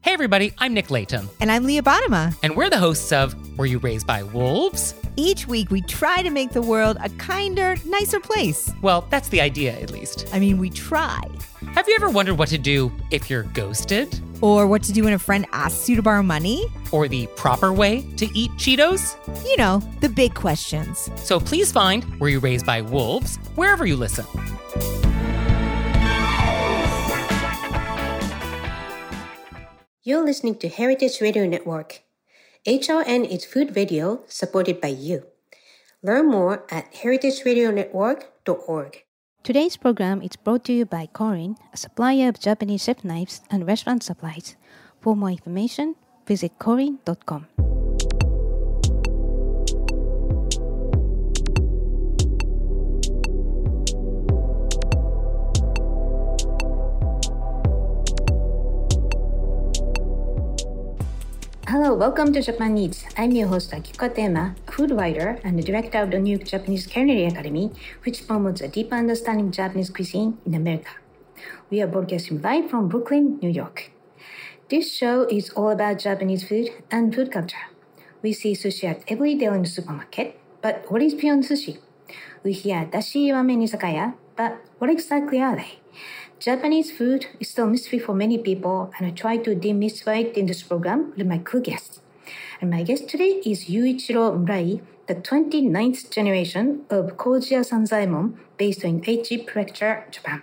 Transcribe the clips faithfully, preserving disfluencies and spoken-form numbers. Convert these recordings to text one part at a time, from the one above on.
Hey everybody, I'm Nick Layton. And I'm Leah Bottima. And we're the hosts of Were You Raised by Wolves? Each week we try to make the world a kinder, nicer place. Well, that's the idea, at least. I mean, we try. Have you ever wondered what to do if you're ghosted? Or what to do when a friend asks you to borrow money? Or the proper way to eat Cheetos? You know, the big questions. So please find Were You Raised by Wolves wherever you listen. You're listening to Heritage Radio Network. H R N is food radio supported by you. Learn more at heritage radio network dot org. Today's program is brought to you by Korin, a supplier of Japanese chef knives and restaurant supplies. For more information, visit korin dot com. Hello, welcome to Japan Eats. I'm your host Akiko Katayama, a food writer and the director of the New York Japanese Culinary Academy, which promotes a deeper understanding of Japanese cuisine in America. We are broadcasting live from Brooklyn, New York. This show is all about Japanese food and food culture. We see sushi at every day in the supermarket, but what is beyond sushi? We hear dashi ramen izakaya, but what exactly are they? Japanese food is still a mystery for many people, and I try to demystify it in this program with my cool guests. And my guest today is Yuichiro Murai, the twenty-ninth generation of Koji Sanzaemon based in Aichi Prefecture, Japan.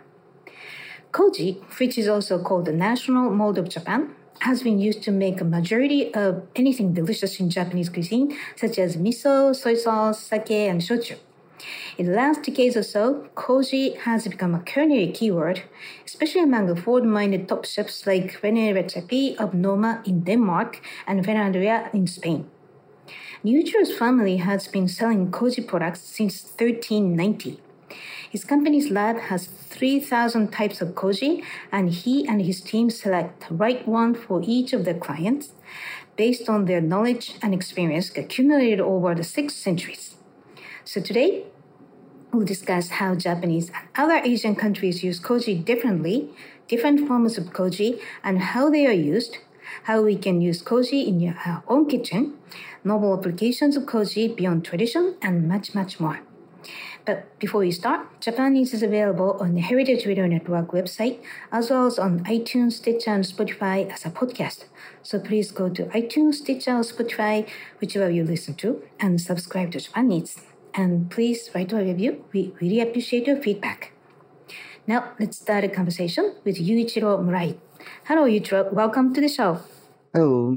Koji, which is also called the national mold of Japan, has been used to make a majority of anything delicious in Japanese cuisine, such as miso, soy sauce, sake, and shochu. In the last decades or so, koji has become a culinary keyword, especially among the forward-minded top chefs like René Redzepi of Noma in Denmark and Fernandria in Spain. Yuichiro's family has been selling koji products since thirteen ninety. His company's lab has three thousand types of koji, and he and his team select the right one for each of their clients based on their knowledge and experience accumulated over the six centuries. So today, we'll discuss how Japanese and other Asian countries use koji differently, different forms of koji, and how they are used, how we can use koji in your, our own kitchen, novel applications of koji beyond tradition, and much, much more. But before we start, Japanese is available on the Heritage Radio Network website, as well as on iTunes, Stitcher, and Spotify as a podcast. So please go to iTunes, Stitcher, or Spotify, whichever you listen to, and subscribe to Japanese. And please write a review. We really appreciate your feedback. Now, let's start a conversation with Yuichiro Murai. Hello, Yuichiro. Welcome to the show. Hello.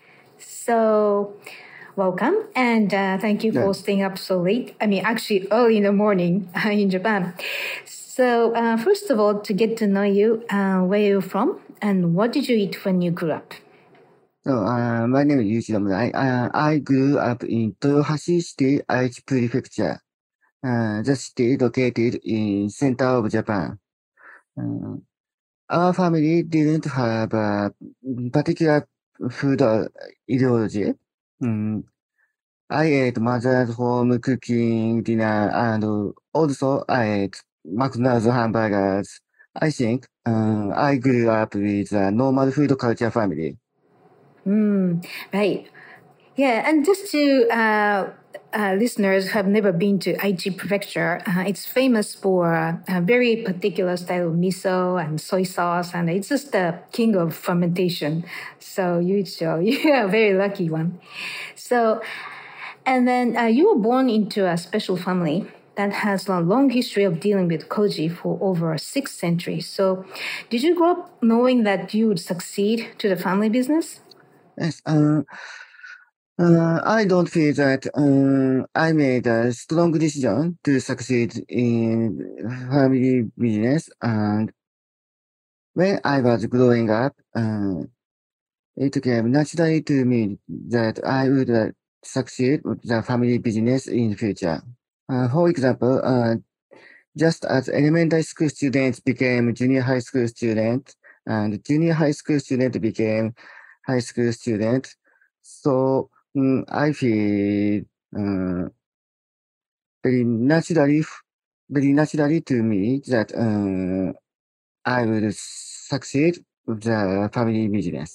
So, welcome, and uh, thank you for yeah. staying up so late. I mean, actually, early in the morning uh, in Japan. So, uh, first of all, to get to know you, uh, where are you from, and what did you eat when you grew up? So, uh, my name is Yuichiro Murai. Uh, I grew up in Toyohashi City, Aichi Prefecture. Uh, the city located in center of Japan. Uh, our family didn't have a particular food ideology. Um, I ate mother's home cooking dinner, and also I ate McDonald's hamburgers. I think uh, I grew up with a normal food culture family. Mm, right. Yeah, and just to uh, uh, listeners who have never been to Aichi Prefecture, uh, it's famous for a very particular style of miso and soy sauce, and it's just the king of fermentation. So Yuichiro, you're a very lucky one. So, and then uh, you were born into a special family that has a long history of dealing with koji for over six centuries. So, did you grow up knowing that you would succeed to the family business? Yes, uh, uh, I don't feel that uh, I made a strong decision to succeed in family business. And when I was growing up, uh, it came naturally to me that I would uh, succeed with the family business in the future. Uh, for example, uh, just as elementary school students became junior high school students, and junior high school students became high school student. So um, I feel uh, very naturally, very naturally to me that uh, I will succeed with the family business.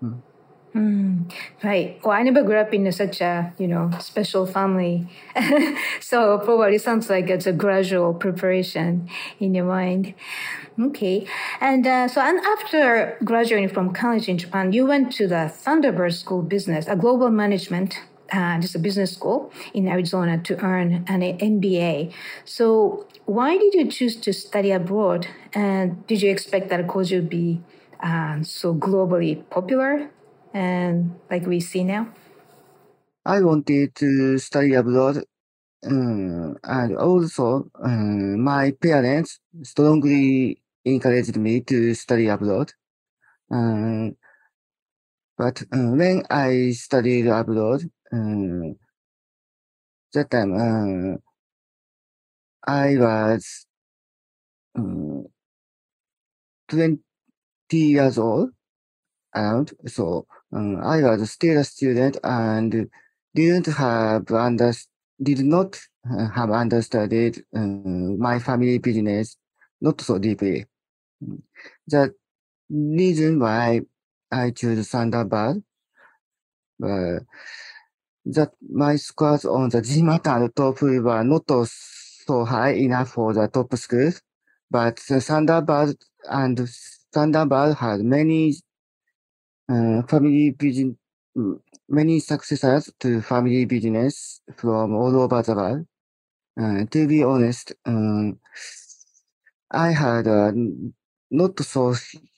Mm. Mm, right. Well, I never grew up in a, such a, you know, special family. So probably sounds like it's a gradual preparation in your mind. Okay. And uh, so, and after graduating from college in Japan, you went to the Thunderbird School of Business, a global management, uh, just a business school in Arizona to earn an M B A. So why did you choose to study abroad? And did you expect that Koji would be uh, so globally popular? And like we see now? I wanted to study abroad, um, and also um, my parents strongly encouraged me to study abroad. Um, but uh, when I studied abroad, um, that time uh, I was um, twenty years old around, so um, I was still a student and didn't have under, did not uh, have understudied um, my family business not so deeply. The reason why I choose Thunderbird uh, that my scores on the GMAT and TOEFL were not so high enough for the top schools, but the Thunderbird and Thunderbird had many uh, family business, many successors to family business from all over the world. Uh, to be honest, um, I had uh, not so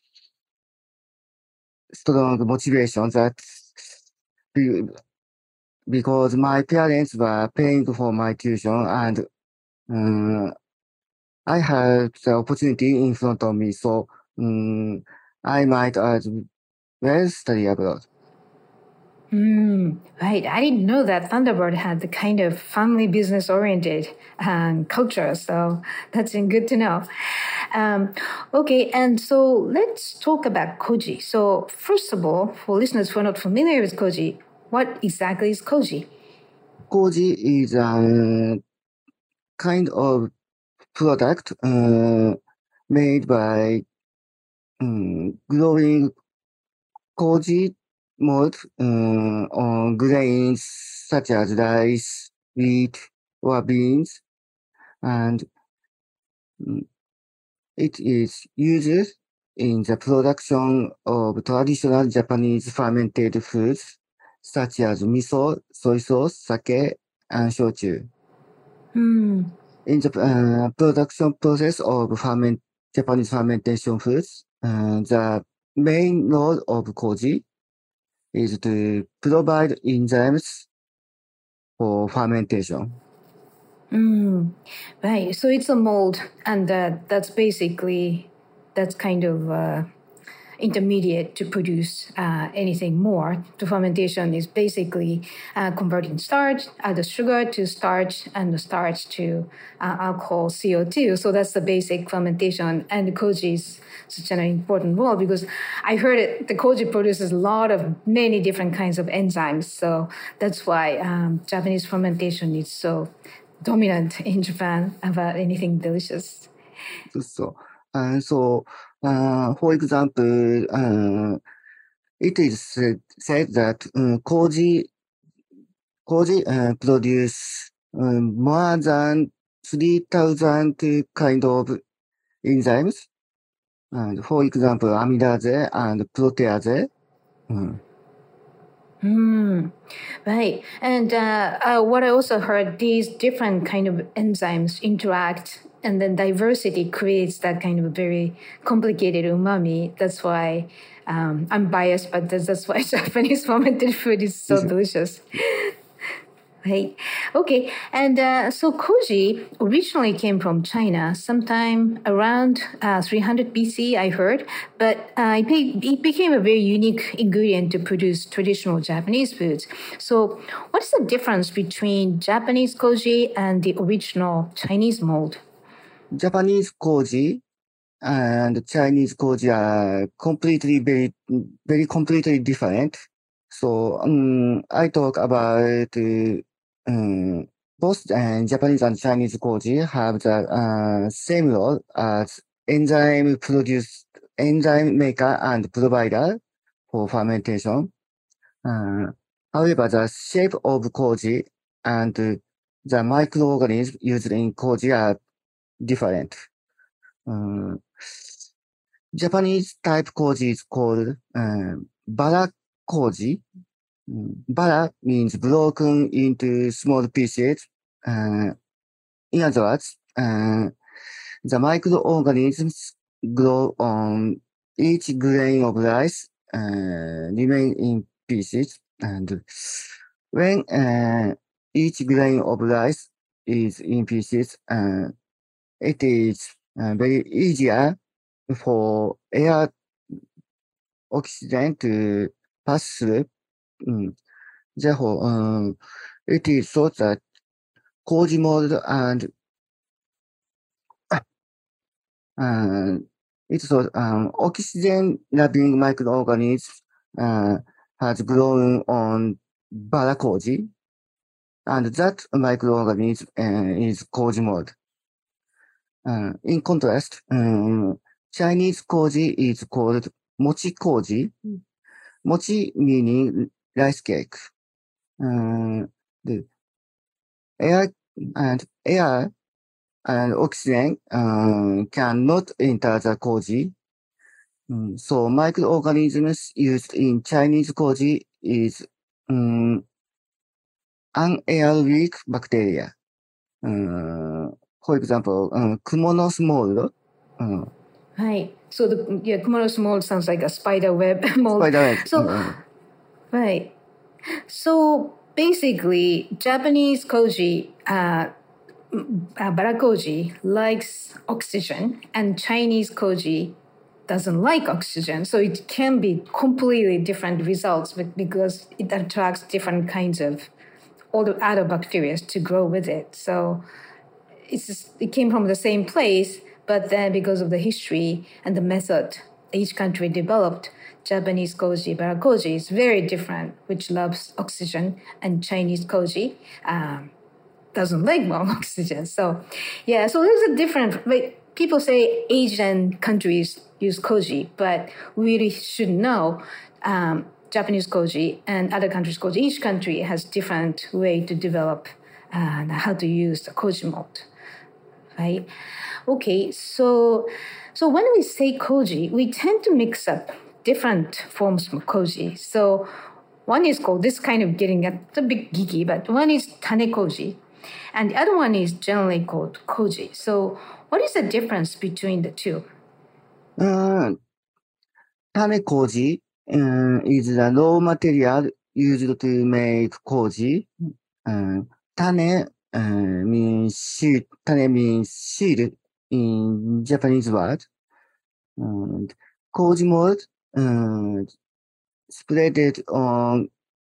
strong motivation that be, because my parents were paying for my tuition and um, I had the opportunity in front of me, so um, I might as well study abroad. Mm, right. I didn't know that Thunderbird had the kind of family business oriented um, culture. So that's good to know. Um, okay. And so let's talk about Koji. So first of all, for listeners who are not familiar with Koji, what exactly is Koji? Koji is a kind of product uh, made by um, growing Koji mold uh, on grains such as rice, wheat, or beans, and um, it is used in the production of traditional Japanese fermented foods such as miso, soy sauce, sake, and shochu. Hmm. In the uh, production process of ferment, Japanese fermentation foods, uh, the main role of Koji is to provide enzymes for fermentation. Mm, right. So it's a mold, and uh, that's basically that's kind of uh, intermediate to produce uh, anything more. The fermentation is basically uh, converting starch, uh, the sugar to starch, and the starch to uh, alcohol, C O two. So that's the basic fermentation, and the Koji is such an important role because I heard it, the Koji produces a lot of many different kinds of enzymes. So that's why um, Japanese fermentation is so dominant in Japan about anything delicious. So, uh, so uh, for example, uh, it is said, said that um, Koji, Koji uh, produce um, more than three thousand kind of enzymes. And for example, amylase and protease. Mm. Hmm. Right. And uh, uh, what I also heard, these different kind of enzymes interact, and then diversity creates that kind of very complicated umami. That's why um, I'm biased, but that's, that's why Japanese fermented food is so delicious. Right. Okay. And uh, so Koji originally came from China sometime around uh, three hundred B C, I heard, but uh, it, be- it became a very unique ingredient to produce traditional Japanese foods. So what's the difference between Japanese Koji and the original Chinese mold? Japanese Koji and Chinese Koji are completely very, very completely different. So um, I talk about uh, um, both uh, Japanese and Chinese Koji have the uh, same role as enzyme produce, enzyme maker and provider for fermentation. Uh, however, the shape of koji and the microorganisms used in koji are different. Uh, Japanese type koji is called uh, bara koji. Bara means broken into small pieces. Uh, in other words, uh, the microorganisms grow on each grain of rice, uh, remain in pieces, and when uh, each grain of rice is in pieces, uh, it is uh, very easier for air oxygen to pass through. Mm. Therefore, um, it is thought that koji mold and uh, it's thought um, oxygen-loving microorganisms uh, has grown on bara koji, and that microorganism uh, is koji mold. Uh, in contrast, um, Chinese koji is called mochi koji. Mochi meaning rice cake. Uh, the air and air and oxygen uh, cannot enter the koji. Um, so microorganisms used in Chinese koji is um, anaerobic bacteria. Uh, for example, uh, Kumono's mold. Uh, Right. So the yeah, Kumono's mold sounds like a spider web mold. spider web. So uh, right. So basically, Japanese koji, uh, uh, bara koji likes oxygen, and Chinese koji doesn't like oxygen. So it can be completely different results because it attracts different kinds of all the other bacteria to grow with it. So it's just, it came from the same place, but then because of the history and the method each country developed, Japanese koji, bara koji is very different, which loves oxygen, and Chinese koji um, doesn't like more oxygen. So, yeah, so there's a different, like, people say Asian countries use koji, but we really should know um, Japanese koji and other countries' koji. Each country has different way to develop uh, how to use the koji mold, right? Okay, so so when we say koji, we tend to mix up different forms of koji. So one is called, this kind of getting a, a bit geeky, but one is tane koji, and the other one is generally called koji. So what is the difference between the two? uh, tane koji uh, is the raw material used to make koji. Uh, tane uh, means seed. Tane means seed in Japanese word. And koji mold uh, spread on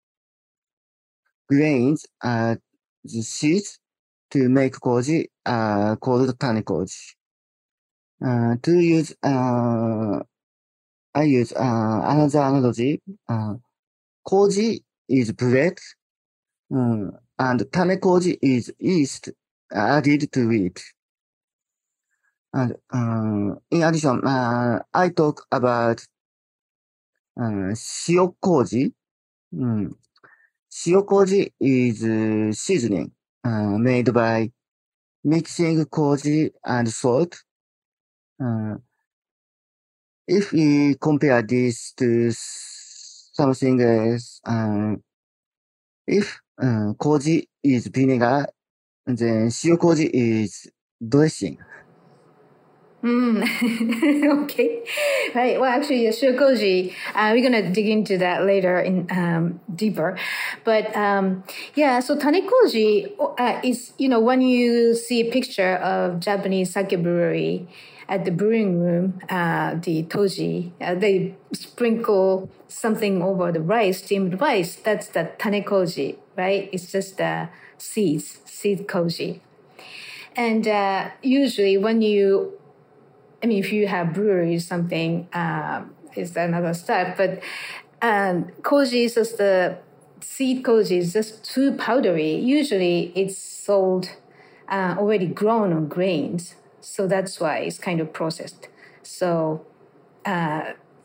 grains as seeds to make koji uh, called tane koji. Uh, to use, uh, I use uh, another analogy. Uh, koji is bread, um, and tane koji is yeast added to it. And uh, in addition, uh, I talk about uh, shio koji. Um, shio koji is uh, seasoning uh, made by mixing koji and salt. Uh, if we compare this to something else, uh, if uh, koji is vinegar, then shio koji is dressing. Mm. Okay, right. Well, actually, yeah, shiokoji, uh, we're gonna dig into that later in um, deeper, but um, yeah. So tanekoji uh, is, you know, when you see a picture of Japanese sake brewery at the brewing room, uh, the toji, uh, they sprinkle something over the rice, steamed rice. That's the tanekoji, right? It's just the seeds, seed koji, and uh, usually when you I mean, if you have breweries, something um, is another step. But um, koji is just the seed koji is just too powdery. Usually, it's sold uh, already grown on grains, so that's why it's kind of processed. So, uh,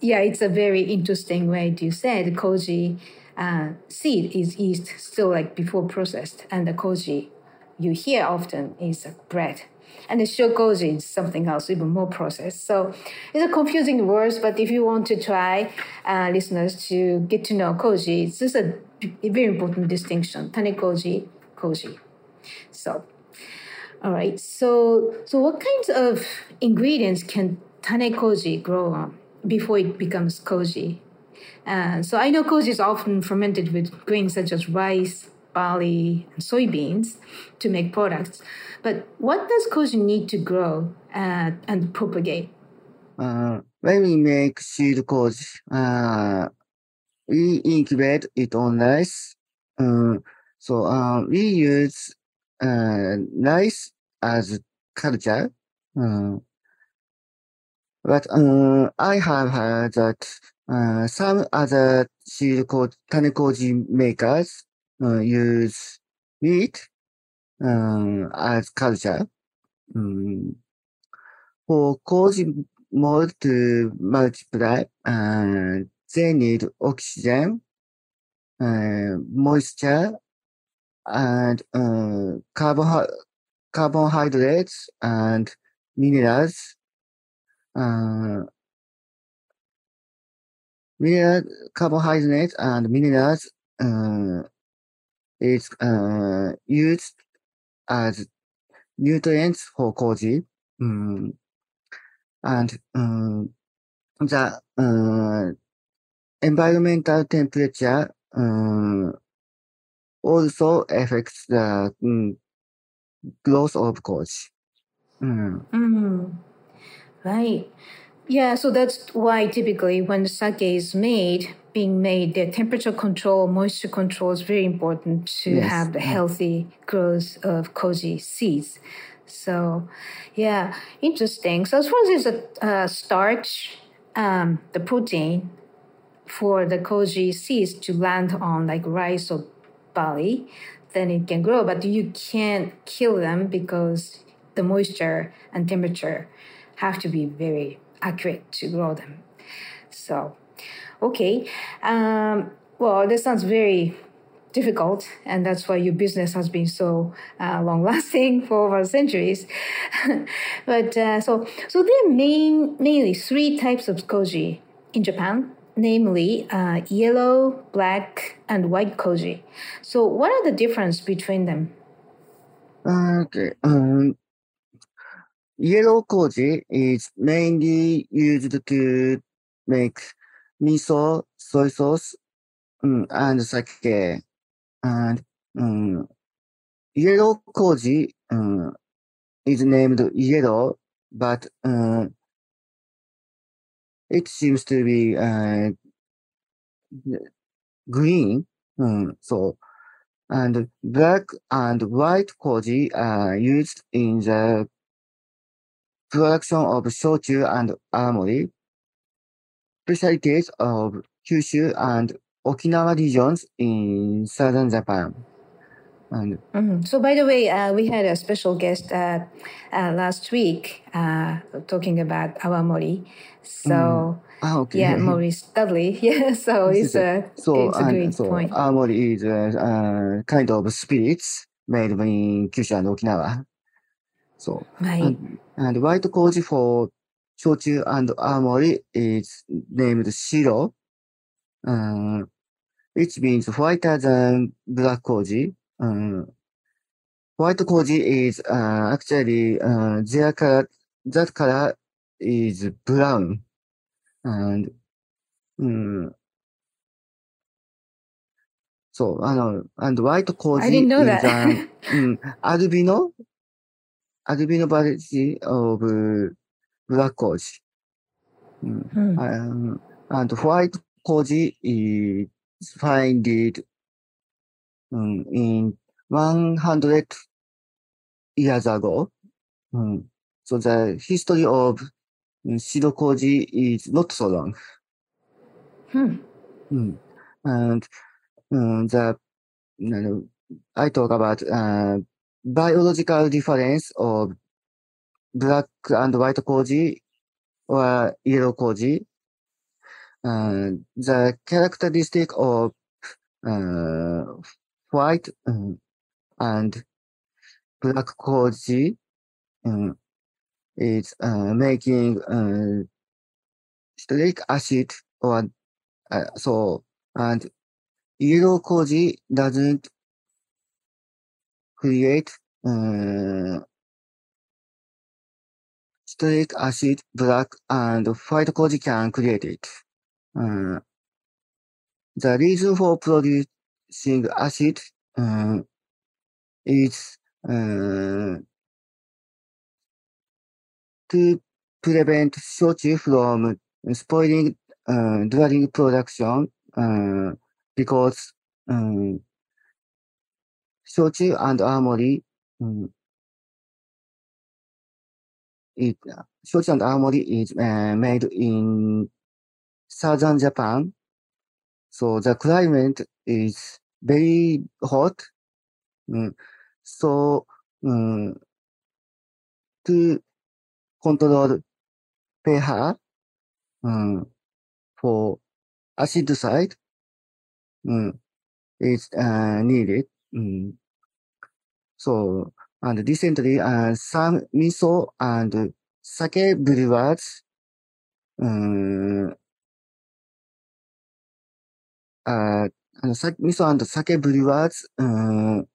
yeah, it's a very interesting way you said koji uh, seed is yeast still like before processed, and the koji you hear often is bread. And the shokoji is something else, even more processed. So it's a confusing words, but if you want to try, uh, listeners, to get to know koji, it's just a, a very important distinction. Tanekoji, koji. So, all right. So, so what kinds of ingredients can tanekoji grow on before it becomes koji? Uh, so I know koji is often fermented with grains such as rice, barley, and soybeans to make products. But what does koji need to grow uh, and propagate? Uh, when we make seed koji, uh, we incubate it on rice. Uh, so uh, we use uh, rice as culture. Uh, but uh, I have heard that uh, some other seed koji, tanekoji makers uh, use wheat um, as culture. Um, for koji mold to multiply, uh, they need oxygen, uh, moisture, and uh, carbo- carbohydrates and minerals. Uh, mineral, carbohydrates and minerals uh, is uh, used as nutrients for koji. Um, and um, the uh, environmental temperature uh, also affects the um, growth of koji. Mm. Mm, right. Yeah, so that's why typically when sake is made, being made, the temperature control, moisture control is very important to Yes. have the healthy growth of koji seeds. So, yeah, interesting. So as far as the uh, starch, um, the protein for the koji seeds to land on like rice or barley, then it can grow. But you can't kill them because the moisture and temperature have to be very accurate to grow them. So, okay. Um, well, this sounds very difficult, and that's why your business has been so uh, long-lasting for over centuries. But uh, so, so there are main, mainly three types of koji in Japan, namely uh, yellow, black, and white koji. So, what are the difference between them? Okay. Um, yellow koji is mainly used to make miso, soy sauce, um, and sake. And um, yellow koji um, is named yellow, but uh, it seems to be uh, green. Um, so, and black and white koji are used in the production of shochu and amori, specialties of Kyushu and Okinawa regions in southern Japan. And Mhm. So, by the way, uh, we had a special guest uh, uh, last week uh, talking about awamori. So, ah, okay. yeah, Maurice Dudley. Yeah, so it's a so, it's a and great so point. amori is a uh, kind of spirits made in Kyushu and Okinawa. So, Right. and, and white koji for shochu and amori is named shiro, uh, which means whiter than black koji. Uh, white koji is uh, actually uh, their color, that color is brown, and um, so uh, and white koji I didn't know is that. an um, albino albino variety of uh, black koji. Um, Hmm. um, and white koji is found um, in one hundred years ago. Um, so the history of um, shiro koji is not so long. Hmm. Mm. And um, the you know, I talk about uh, biological difference of black and white koji or yellow koji. uh, the characteristic of uh, white um, and black koji um, is uh, making uh, citric acid or uh, so, and yellow koji doesn't create uh, citric acid. Black and white koji can create it. Uh, the reason for producing acid uh, is uh, to prevent shochu from spoiling uh, during production uh, because um, shochu and armory um, it, shochu and armory is uh, made in southern Japan, so the climate is very hot. Um, so um, to control pH um, for acid side um, is uh, needed. Um, so, and recently, uh, some miso and sake brewers um, uh, and sa- miso and sake brewers um,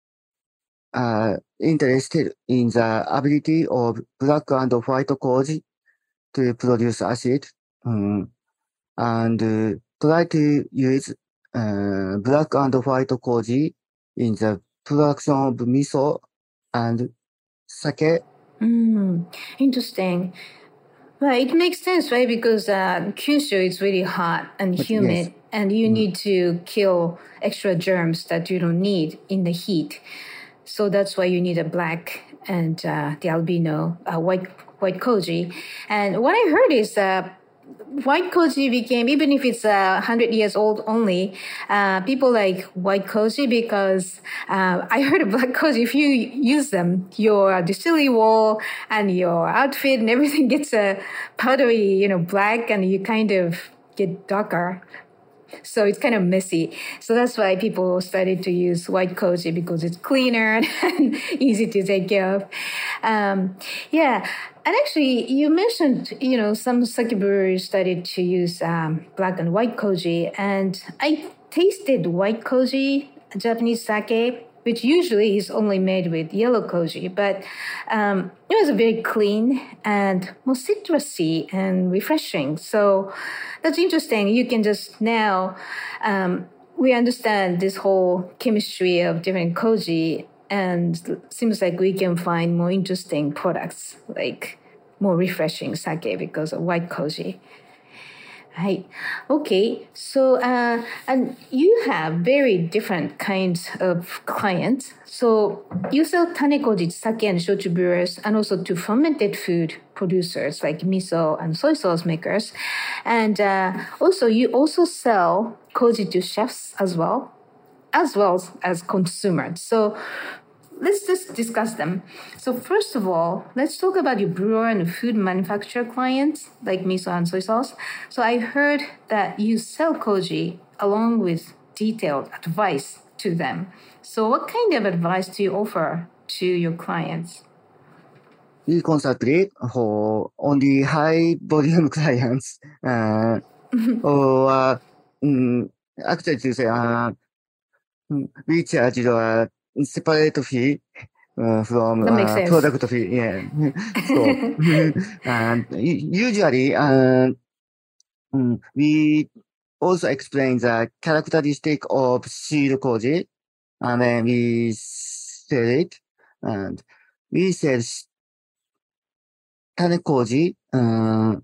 are interested in the ability of black and white koji to produce acid um, and uh, try to use uh, black and white koji in the production of miso and sake. Mm, interesting. Well, it makes sense, right? Because uh, Kyushu is really hot and But humid, yes. and you Mm. need to kill extra germs that you don't need in the heat. So that's why you need a black and uh, the albino uh, white white koji. And what I heard is uh, white koji became, even if it's a uh, hundred years old only, uh, people like white koji because uh, I heard of black koji. If you use them, your distillery wall and your outfit and everything gets a powdery, you know, black, and you kind of get darker. So it's kind of messy. So that's why people started to use white koji because it's cleaner and easy to take care of. Um, yeah. And actually, you mentioned, you know, some sake breweries started to use um, black and white koji. And I tasted white koji, Japanese sake, which usually is only made with yellow koji. But um, it was very clean and more citrusy and refreshing. So that's interesting. You can just now, um, we understand this whole chemistry of different koji, and it seems like we can find more interesting products, like more refreshing sake because of white koji. Right. Okay. So, uh, and you have very different kinds of clients. So you sell tanekoji, sake and shochu brewers, and also to fermented food producers like miso and soy sauce makers. And uh, also, you also sell koji to chefs as well, as well as consumers. So let's just discuss them. So first of all, let's talk about your brewer and food manufacturer clients like miso and soy sauce. So I heard that you sell koji along with detailed advice to them. So what kind of advice do you offer to your clients? We concentrate for only high volume clients. Uh, or uh, mm, actually to say, uh, mm, we charge a separate fee uh, from That makes uh, sense. product fee. Yeah. So, and u- usually, uh, mm, we also explain the characteristic of seed koji, and then we sell it, and we sell s- tanekoji, uh,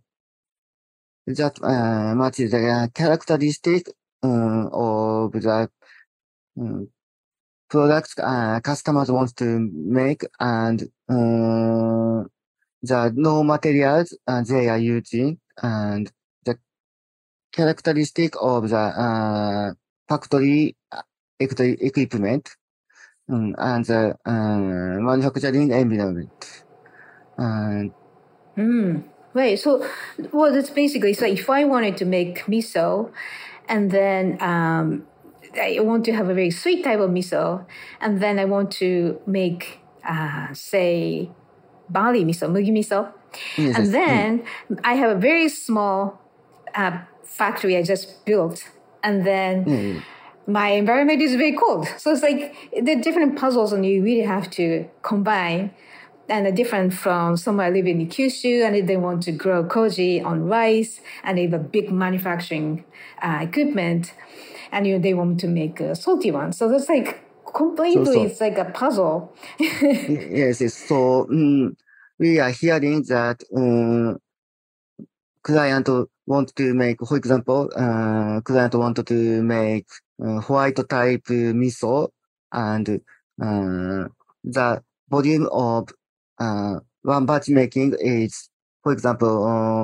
that uh, matches the characteristic uh, of the um, products uh, customers want to make, and uh, the raw materials uh, they are using, and the characteristic of the uh, factory uh, equi- equipment um, and the uh, manufacturing environment. And Mm. Right. So, well, that's basically so. If I wanted to make miso, and then um, I want to have a very sweet type of miso, and then I want to make, uh, say, barley miso, mugi miso, Yes, and yes. then I have a very small uh, factory I just built, and then Mm. my environment is very cold. So it's like the different puzzles, and you really have to combine. And they're different from somewhere I live in Kyushu, and they want to grow koji on rice, and they have a big manufacturing uh, equipment, and you know, they want to make a salty one. So that's like completely, So, so. it's like a puzzle. Yes, yes. So, um, we are hearing that um, client want to make, for example, uh, client wanted to make uh, white type miso, and uh, the volume of uh, one batch making is, for example, uh,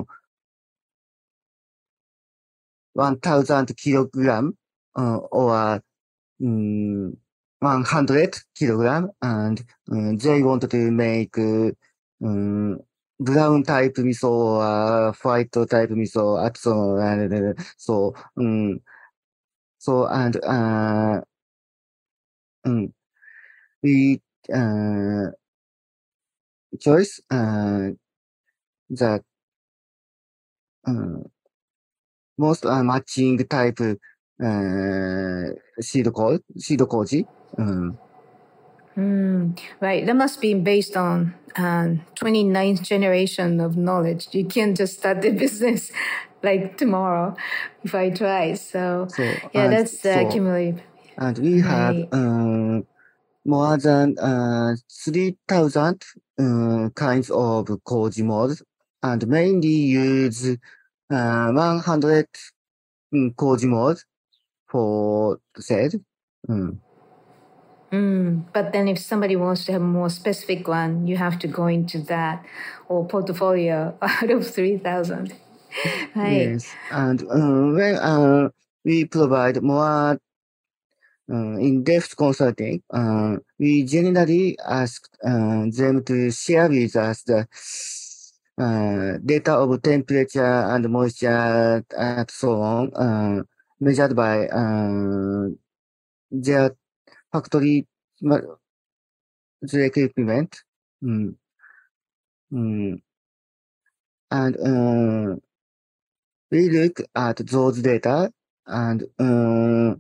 one thousand kilogram uh, or um, one hundred kilogram, and um, they want to make uh, um, brown type miso or white type miso at so and uh, so um, so and uh, um, we uh, choice uh, the uh, most uh, matching type uh, seed code seed koji. Um, Mm, right. That must be based on um, twenty-ninth generation of knowledge. You can't just start the business like tomorrow if I try. So, so yeah, and that's uh, so cumulative. and we have Right. um, more than uh, three thousand uh, kinds of koji modes, and mainly use uh, one hundred um, koji modes for said. Um, Mm, but then if somebody wants to have a more specific one, you have to go into that or portfolio out of three thousand. Right. yes, and uh, when uh, we provide more uh, in-depth consulting, uh, we generally ask uh, them to share with us the uh, data of temperature and moisture and so on, uh, measured by uh, their factory ma- their equipment. Mm, mm. And uh, we look at those data, and uh,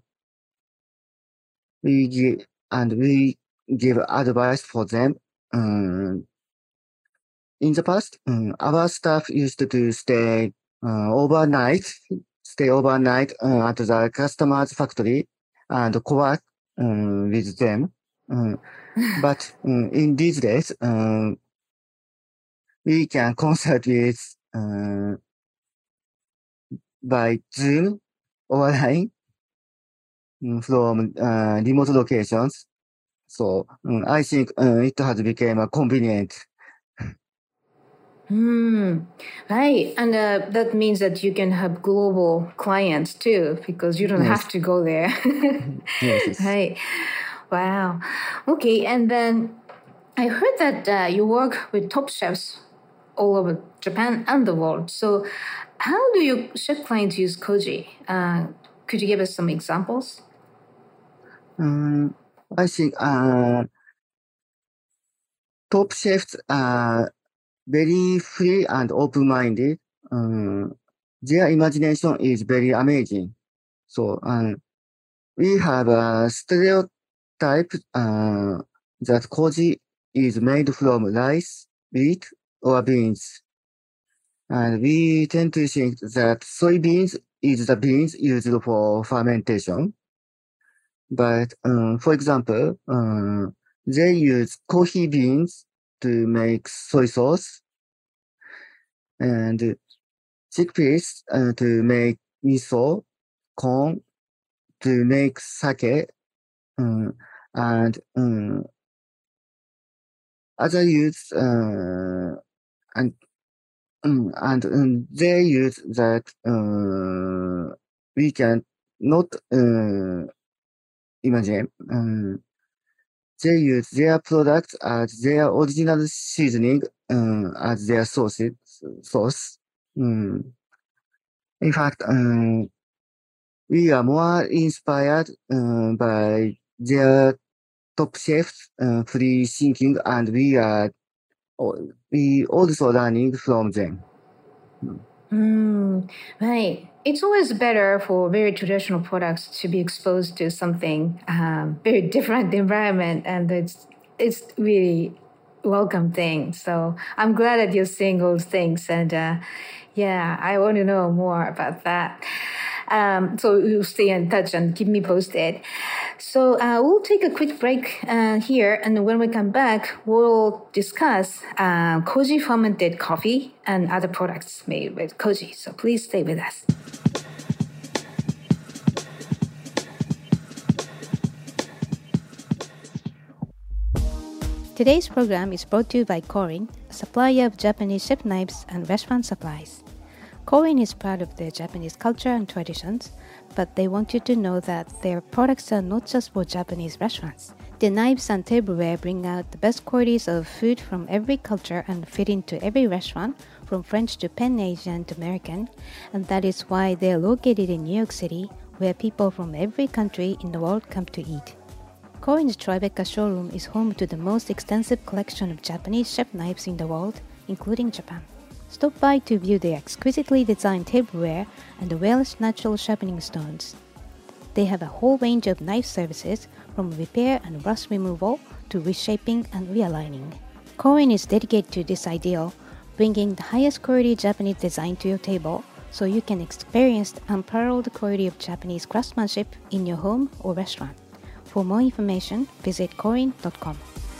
we give and we give advice for them. Um, in the past, um, our staff used to stay uh, overnight, stay overnight uh, at the customer's factory and co-work um, with them. Um, but um, in these days, um, we can consult with uh, by Zoom online um, from uh, remote locations. So um, I think uh, it has become uh, convenient. Hmm. Right. And uh, that means that you can have global clients too, because you don't Yes. have to go there. Yes, yes. Right. Wow. Okay. And then I heard that uh, you work with top chefs all over Japan and the world. So how do your chef clients use koji? Uh, could you give us some examples? Um, I think uh, top chefs are very free and open-minded. Um, their imagination is very amazing. So um, we have a stereotype uh, that koji is made from rice, wheat, or beans. And we tend to think that soybeans is the beans used for fermentation. But um, for example, uh, they use coffee beans to make soy sauce, and chickpeas uh, to make miso, corn to make sake, um, and um, other use uh, and um, and um, they use that uh, we can not uh, imagine. Um, they use their products as their original seasoning um, as their source. source. Um, in fact, um, we are more inspired um, by their top chefs' uh, free thinking, and we are we also learning from them. Mm, right. It's always better for very traditional products to be exposed to something um, very different environment, and it's it's really welcome thing. So I'm glad that you're seeing those things, and uh, yeah, I want to know more about that. Um, so you'll stay in touch and keep me posted. So uh, we'll take a quick break uh, here, and when we come back, we'll discuss uh, Koji fermented coffee and other products made with Koji. So please stay with us. Today's program is brought to you by Korin, a supplier of Japanese chef knives and restaurant supplies. Korin is proud of their Japanese culture and traditions, but they want you to know that their products are not just for Japanese restaurants. Their knives and tableware bring out the best qualities of food from every culture and fit into every restaurant, from French to Pan Asian to American, and that is why they are located in New York City, where people from every country in the world come to eat. Korin's Tribeca showroom is home to the most extensive collection of Japanese chef knives in the world, including Japan. Stop by to view their exquisitely designed tableware and the Welsh natural sharpening stones. They have a whole range of knife services, from repair and rust removal to reshaping and realigning. Korin is dedicated to this ideal, bringing the highest quality Japanese design to your table, so you can experience the unparalleled quality of Japanese craftsmanship in your home or restaurant. For more information, visit korin dot com.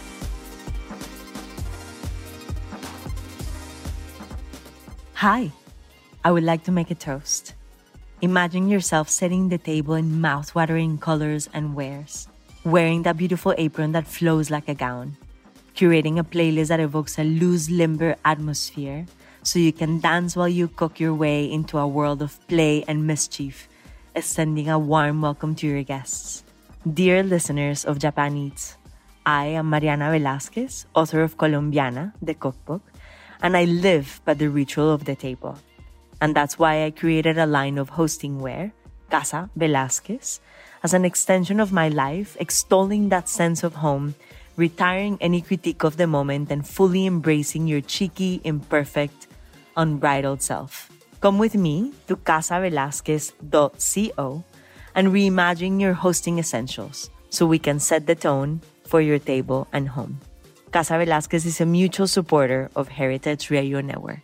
Hi, I would like to make a toast. Imagine yourself setting the table in mouth-watering colors and wares, wearing that beautiful apron that flows like a gown, curating a playlist that evokes a loose, limber atmosphere so you can dance while you cook your way into a world of play and mischief, extending a warm welcome to your guests. Dear listeners of Japan Eats, I am Mariana Velasquez, author of Colombiana, the cookbook, and I live by the ritual of the table. And that's why I created a line of hosting ware, Casa Velasquez, as an extension of my life, extolling that sense of home, retiring any critique of the moment, and fully embracing your cheeky, imperfect, unbridled self. Come with me to casa velasquez dot co and reimagine your hosting essentials so we can set the tone for your table and home. Casa Velasquez is a mutual supporter of Heritage Radio Network.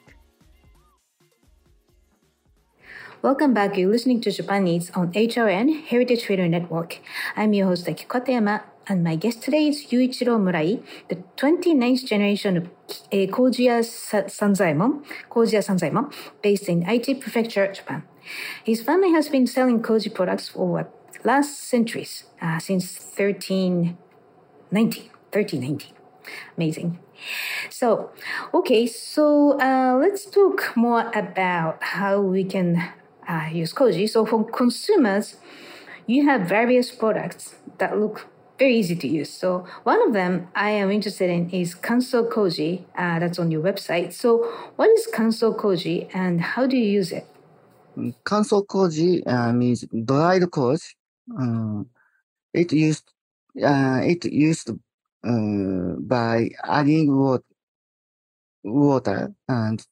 Welcome back. You're listening to Japan Eats on H R N, Heritage Radio Network. I'm your host, Akiko Katayama, and my guest today is Yuichiro Murai, the twenty-ninth generation of uh, Kojiya Sanzaemon, Kojiya Sanzaemon, based in Aichi Prefecture, Japan. His family has been selling koji products for what, last centuries, uh, since thirteen ninety. thirteen ninety. Amazing. So, okay, so uh, let's talk more about how we can uh, use koji. So for consumers, you have various products that look very easy to use. So one of them I am interested in is Kanso Koji. Uh, that's on your website. So what is Kanso Koji and how do you use it? Kanso koji uh, means dried koji. Uh, it used uh, it used uh, by adding water, water and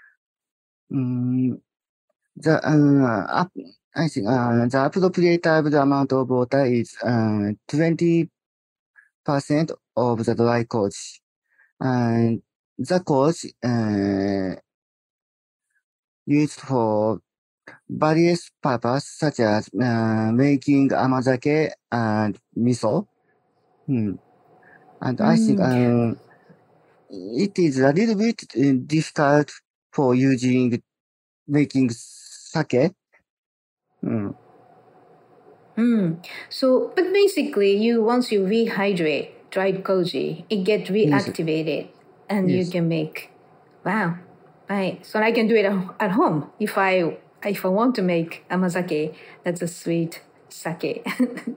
um, the uh, up, I think uh, the appropriate amount of water is uh, twenty percent of the dry koji, and the koji uh, used for various purposes such as uh, making amazake and miso. Hmm. And mm. I think uh, it is a little bit uh, difficult for using making sake. Mm. Mm. So, but basically, you once you rehydrate dried koji, it gets reactivated, yes. and yes. you can make. Wow, right. So I can do it at home if I if I want to make amazake. That's a sweet sake.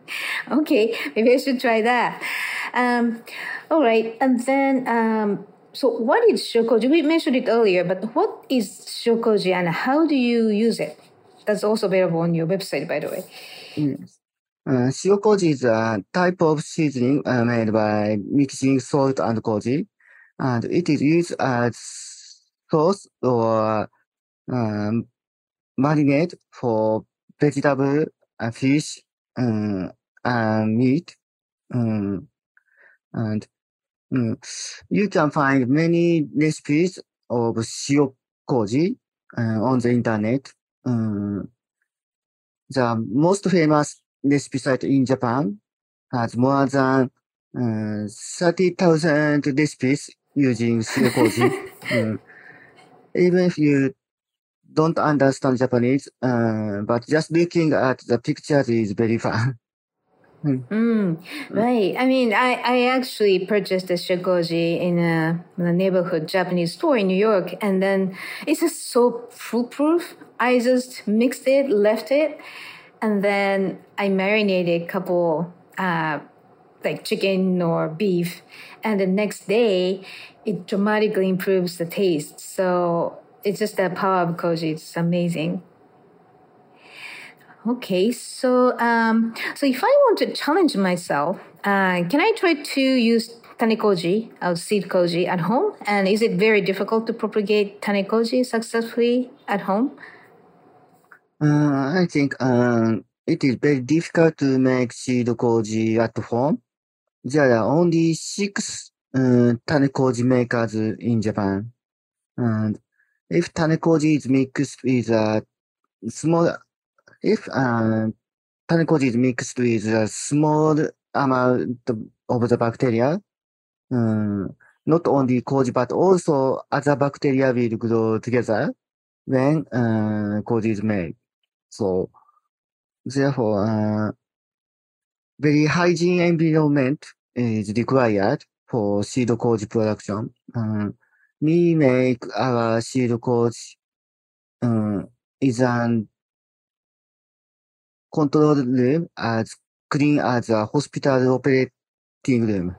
Okay, maybe I should try that. Um, all right, and then um, so what is shokoji? We mentioned it earlier, but what is shokoji and how do you use it? That's also available on your website, by the way. Yes. Uh, shiokoji is a type of seasoning uh, made by mixing salt and koji, and it is used as sauce or um, marinade for vegetable, uh, fish, um, and meat. Um, and um, you can find many recipes of shiokoji uh, on the internet. Um, the most famous recipe site in Japan has more than uh, thirty thousand recipes using shiokoji. um, even if you don't understand Japanese, uh, but just looking at the pictures is very fun. Mm, right. I mean, I, I actually purchased the shokoji in a, in a neighborhood Japanese store in New York, and then it's just so foolproof. I just mixed it, left it, and then I marinated a couple, uh, like chicken or beef, and the next day it dramatically improves the taste. So it's just the power of koji. It's amazing. Okay, so um, so if I want to challenge myself, uh, can I try to use tanekoji, or seed koji, at home? And is it very difficult to propagate tanekoji successfully at home? Uh, I think um, it is very difficult to make seed koji at home. There are only six uh, tanekoji makers in Japan. And if tanekoji is mixed with a small If uh, tanekoji is mixed with a small amount of the bacteria, um, not only koji but also other bacteria will grow together when uh, koji is made. So, therefore, uh, very hygiene environment is required for seed koji production. Um, we make our seed koji um, is an control room as clean as a hospital operating room.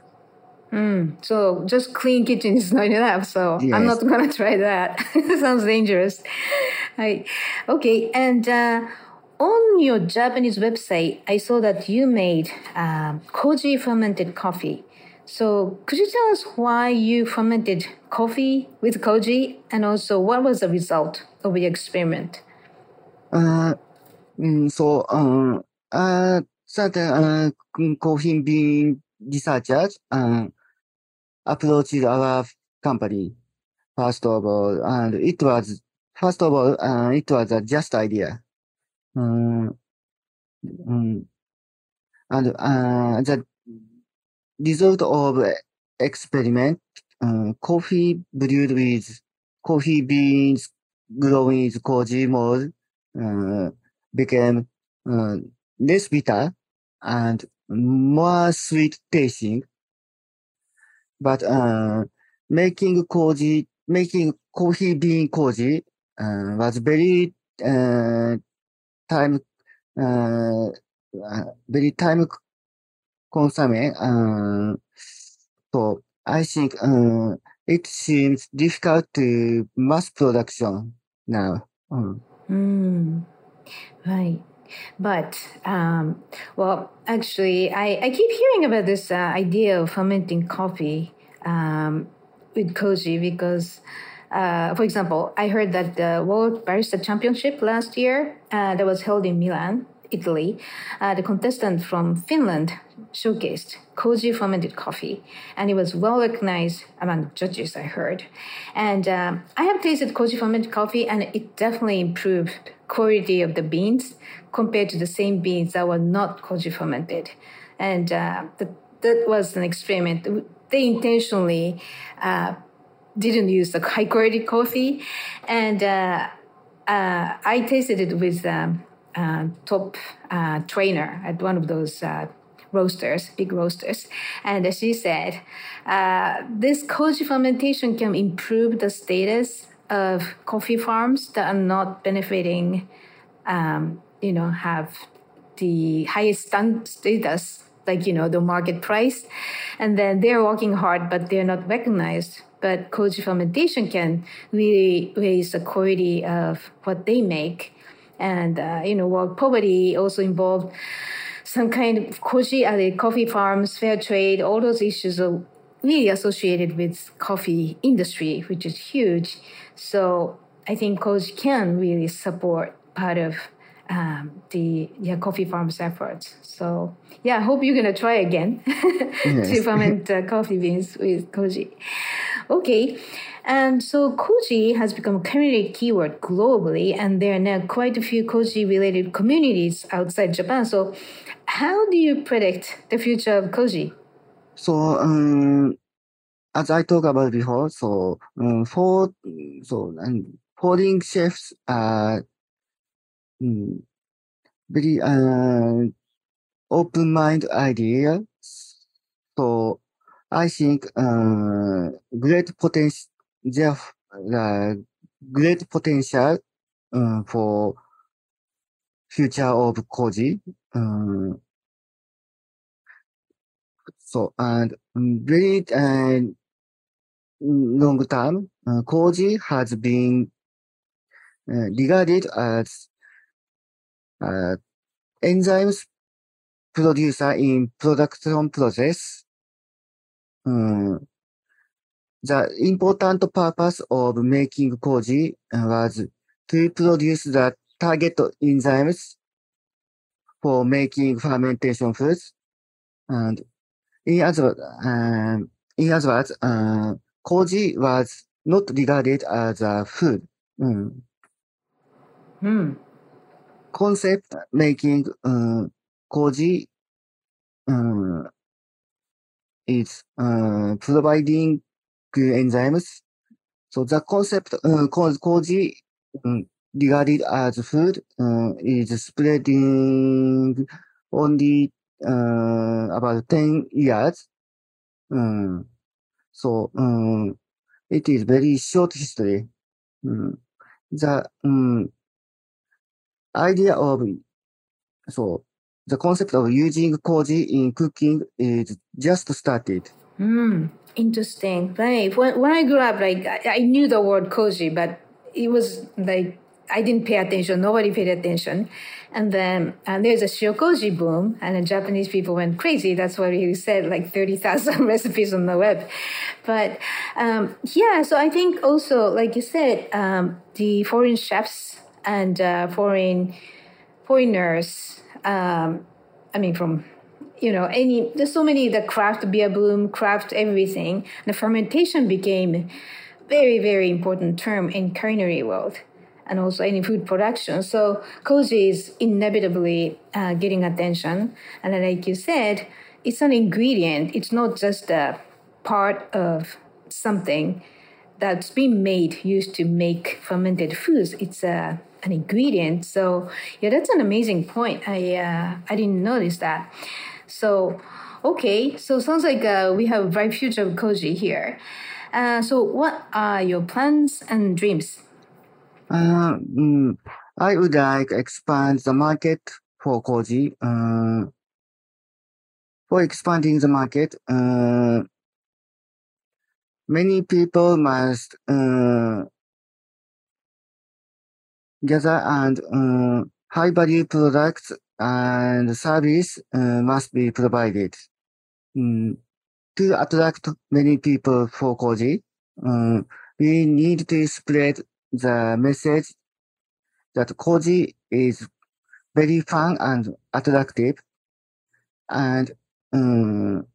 Mm, so just clean kitchen is not enough. So Yes. I'm not gonna try that. Sounds dangerous. Right. Okay. And uh, on your Japanese website, I saw that you made um, koji fermented coffee. So could you tell us why you fermented coffee with koji, and also what was the result of your experiment? Uh, mm, so, um, uh, certain uh, coffee bean researchers um, approached our company, first of all, and it was, first of all, uh, it was a just idea. Um, um, and uh, the result of experiment, uh, coffee brewed with coffee beans growing with koji mold uh, became uh, less bitter and more sweet tasting. But uh, making koji, making coffee bean koji uh, was very uh, time, uh, uh, very time consuming. Uh, so I think uh, it seems difficult to mass production now. Um, Mm, right. But, um, well, actually, I, I keep hearing about this uh, idea of fermenting coffee um, with koji because, uh, for example, I heard that the World Barista Championship last year uh, that was held in Milan, Italy, uh, the contestant from Finland showcased koji fermented coffee, and it was well recognized among judges, I heard. And um, I have tasted koji fermented coffee, and it definitely improved quality of the beans compared to the same beans that were not koji fermented. And uh, that, that was an experiment. They intentionally uh, didn't use the high quality coffee, and uh, uh, I tasted it with um, uh, top uh, trainer at one of those uh, roasters, big roasters. And she said, uh, this koji fermentation can improve the status of coffee farms that are not benefiting, um, you know, have the highest stand- status, like, you know, the market price. And then they're working hard, but they're not recognized. But koji fermentation can really raise the quality of what they make. And, uh, you know, world poverty also involved some kind of koji at the coffee farms, fair trade, all those issues are really associated with coffee industry, which is huge. So I think koji can really support part of um, the yeah, coffee farms' efforts. So yeah, I hope you're going to try again to ferment uh, coffee beans with koji. Okay. And so koji has become a community keyword globally, and there are now quite a few koji-related communities outside Japan. So how do you predict the future of koji? So, um, as I talked about before, so um, for so and foreign chefs are um, very uh, open-minded idea. So I think uh, great potential. There are great potential uh, for future of koji. Um, so and um, very uh, long term, uh, koji has been uh, regarded as uh, enzymes producer in production process. Um, The important purpose of making koji was to produce the target enzymes for making fermentation foods. And in other, um, in other words, uh, koji was not regarded as a food. Mm. Hmm. Concept making uh, koji uh, is uh, providing enzymes. So the concept uh, koji um, regarded as food uh, is spreading only uh, about ten years. Um, so um, it is very short history. Um, the um, idea of so the concept of using koji in cooking is just started. Hmm. Interesting. Right. When, when I grew up, like I, I knew the word koji, but it was like I didn't pay attention. Nobody paid attention. And then and there's a shiokoji boom, and the Japanese people went crazy. That's why he said like thirty thousand recipes on the web. But um, yeah, so I think also, like you said, um, the foreign chefs and uh, foreign foreigners, um, I mean, from you know, any, there's so many, the craft beer boom, craft everything. The fermentation became very, very important term in culinary world and also any food production. So koji is inevitably uh, getting attention. And then, like you said, it's an ingredient. It's not just a part of something that's been made, used to make fermented foods. It's a, an ingredient. So yeah, that's an amazing point. I, uh, I didn't notice that. So, okay, so sounds like uh, we have a bright future of koji here. Uh, so what are your plans and dreams? Uh, mm, I would like to expand the market for koji. Uh, for expanding the market, uh, many people must uh, gather and uh, high-value products and service uh, must be provided. Mm, to attract many people for koji, uh, we need to spread the message that koji is very fun and attractive, and um,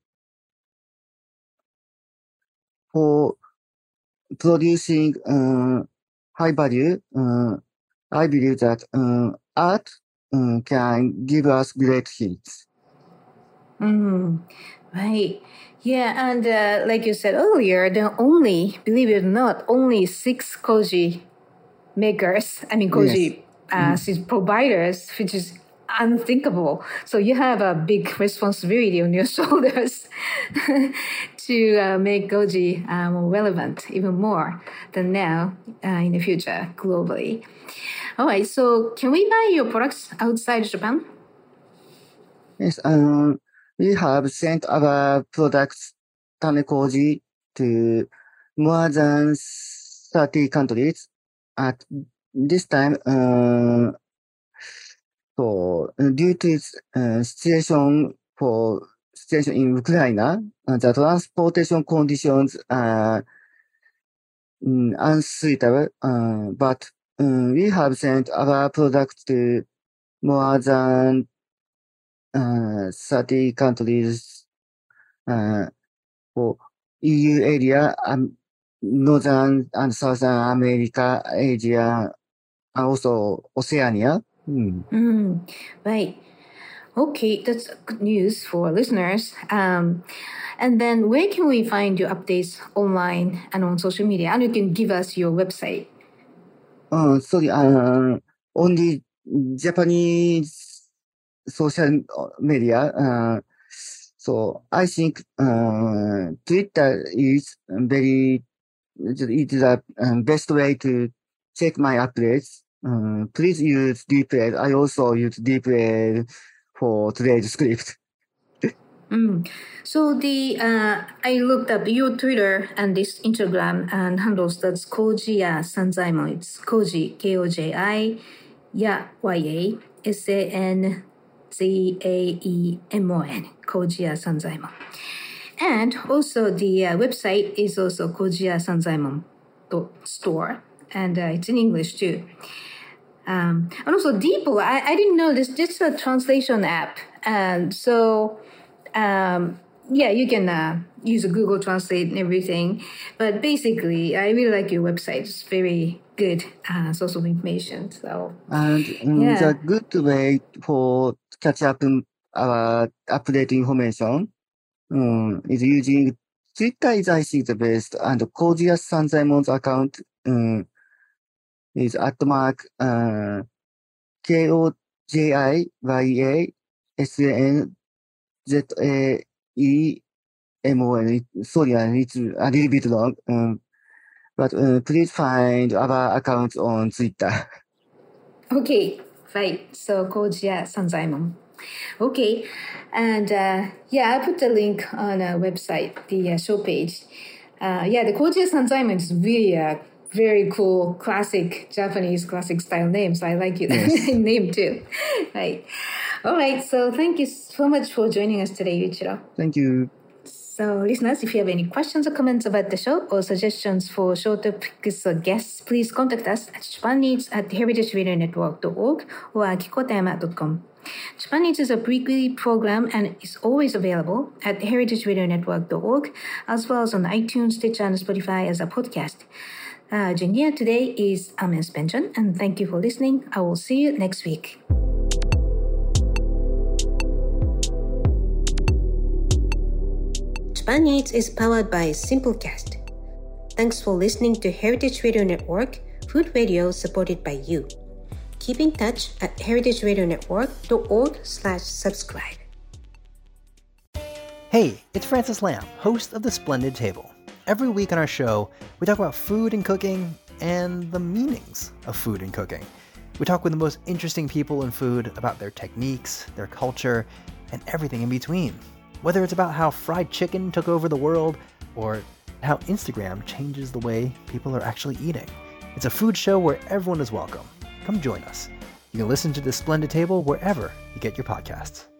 for producing uh, high value, uh, I believe that uh, art uh, can give us great hits. Mm, right. Yeah, and uh, like you said earlier, there are only, believe it or not, only six koji makers, I mean, koji Yes. uh, providers, which is unthinkable. So you have a big responsibility on your shoulders to uh, make koji uh, more relevant, even more than now uh, in the future globally. All right, so can we buy your products outside Japan? Yes, um, we have sent our products, Tanekoji, to more than thirty countries. At this time, uh, so due to uh, situation for situation in Ukraine, uh, the transportation conditions are um, unsuitable, uh, but um, we have sent our products to more than uh, thirty countries uh, for E U area, um, Northern and Southern America, Asia, and also Oceania. Mm. Mm, right. Okay, that's good news for listeners. Um, and then where can we find your updates online and on social media? And you can give us your website. Uh, sorry, uh, only Japanese social media. Uh, so I think uh, Twitter is very it is the um, best way to check my updates. Uh, please use DeepL. I also use DeepL for today's script. Mm. So the uh, I looked up your Twitter and this Instagram and handles that's Kojiya Sanzaimon. It's Koji K O J I Ya Y A S A N Z A E M O N Kojiya Sanzaimon. And also the uh, website is also Kojiya Sanzaimon store, and uh, it's in English too. Um, and also DeepL, I, I didn't know this. This is a translation app, and so um, yeah, you can uh, use a Google Translate and everything. But basically, I really like your website. It's very good uh, source of information. So and um, yeah. the good way for catch up our update information um, is using Twitter is I think the best, and Kojiya Sanzaimon's account um, is at mark uh, K O J I Y A S A N Z A E M O N. Sorry, it's a little bit long, um, but uh, please find our accounts on Twitter. Okay, right. So Kojiya Sanzaimon. Okay, and uh, yeah, I put the link on our website, the uh, show page. Uh, yeah, the Kojiya Sanzaimon is really a very cool, classic Japanese classic style name. So I like your yes. name too. Right. All right. So thank you so much for joining us today, Yuichiro. Thank you. So listeners, if you have any questions or comments about the show or suggestions for show topics or guests, please contact us at japaneats at heritage radio network dot org or akikotema dot com. Japan Eats is a weekly program and is always available at heritage radio network dot org, as well as on iTunes, Stitcher, and Spotify as a podcast. Uh, engineer today is Amen Spenjon, and thank you for listening. I will see you next week. Japan Eats is powered by Simplecast. Thanks for listening to Heritage Radio Network, food radio supported by you. Keep in touch at heritage radio network dot org slash subscribe. Hey, it's Francis Lamb, host of The Splendid Table. Every week on our show, we talk about food and cooking and the meanings of food and cooking. We talk with the most interesting people in food about their techniques, their culture, and everything in between. Whether it's about how fried chicken took over the world or how Instagram changes the way people are actually eating. It's a food show where everyone is welcome. Come join us. You can listen to The Splendid Table wherever you get your podcasts.